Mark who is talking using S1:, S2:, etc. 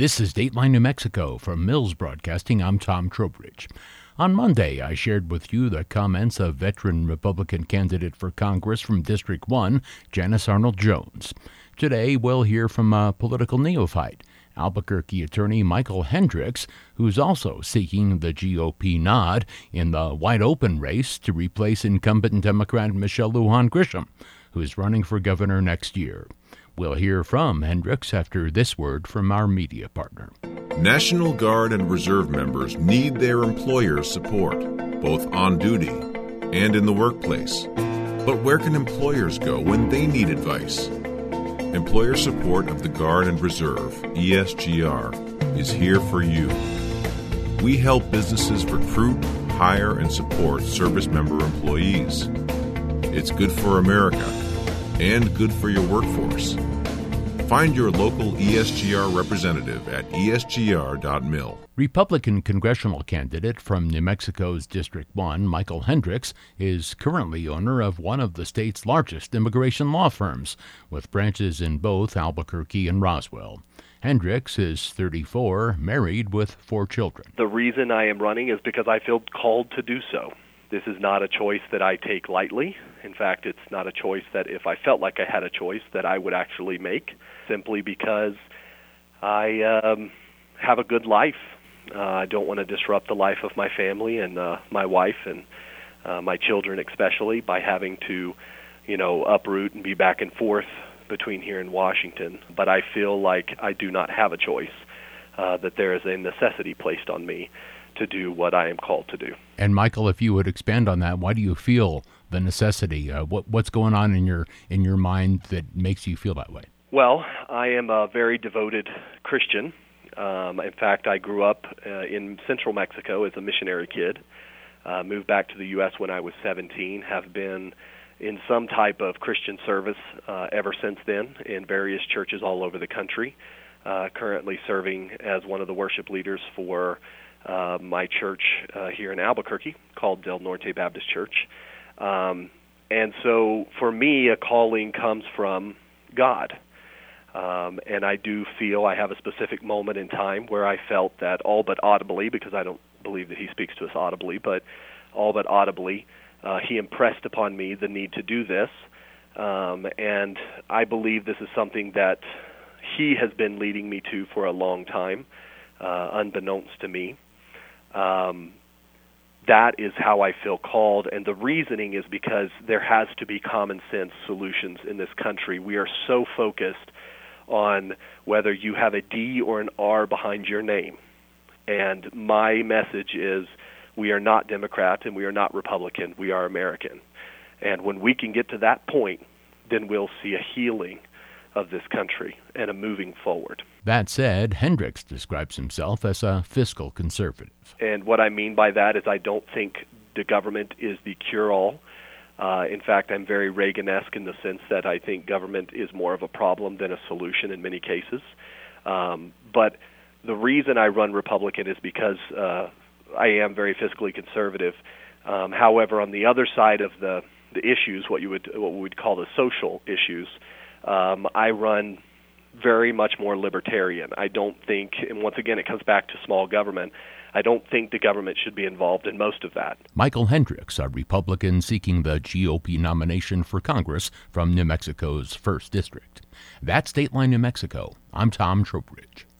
S1: This is Dateline New Mexico. From Mills Broadcasting, I'm Tom Trowbridge. On Monday, I shared with you the comments of veteran Republican candidate for Congress from District 1, Janice Arnold Jones. Today, we'll hear from a political neophyte, Albuquerque attorney Michael Hendricks, who's also seeking the GOP nod in the wide-open race to replace incumbent Democrat Michelle Lujan Grisham, who's running for governor next year. We'll hear from Hendricks after this word from our media partner.
S2: National Guard and Reserve members need their employer's support, both on duty and in the workplace. But where can employers go when they need advice? Employer support of the Guard and Reserve, ESGR, is here for you. We help businesses recruit, hire, and support service member employees. It's good for America and good for your workforce. Find your local ESGR representative at esgr.mil.
S1: Republican congressional candidate from New Mexico's District 1, Michael Hendricks, is currently owner of one of the state's largest immigration law firms, with branches in both Albuquerque and Roswell. Hendricks is 34, married with 4 children.
S3: The reason I am running is because I feel called to do so. This is not a choice that I take lightly. In fact, it's not a choice that if I felt like I had a choice that I would actually make, simply because I have a good life. I don't want to disrupt the life of my family and my wife and my children especially by having to, uproot and be back and forth between here and Washington. But I feel like I do not have a choice, that there is a necessity placed on me to do what I am called to do.
S1: And Michael, if you would expand on that, why do you feel the necessity? What's going on in your mind that makes you feel that way?
S3: Well, I am a very devoted Christian. In fact, I grew up in central Mexico as a missionary kid, moved back to the U.S. when I was 17, have been in some type of Christian service ever since then in various churches all over the country, currently serving as one of the worship leaders for my church here in Albuquerque called Del Norte Baptist Church. And so for me, a calling comes from God. And I do feel I have a specific moment in time where I felt that all but audibly, because I don't believe that he speaks to us audibly, but all but audibly, he impressed upon me the need to do this. And I believe this is something that he has been leading me to for a long time, unbeknownst to me. That is how I feel called, and the reasoning is because there has to be common sense solutions in this country. We are so focused on whether you have a D or an R behind your name. And my message is we are not Democrat and we are not Republican. We are American. And when we can get to that point, then we'll see a healing of this country and a moving forward.
S1: That said, Hendricks describes himself as a fiscal conservative.
S3: And what I mean by that is I don't think the government is the cure-all. In fact, I'm very Reagan-esque in the sense that I think government is more of a problem than a solution in many cases. But the reason I run Republican is because I am very fiscally conservative. However, on the other side of the issues, what we would call the social issues, I run very much more libertarian. I don't think, and once again it comes back to small government, I don't think the government should be involved in most of that.
S1: Michael Hendricks, a Republican seeking the GOP nomination for Congress from New Mexico's 1st District. That's Dateline New Mexico. I'm Tom Trowbridge.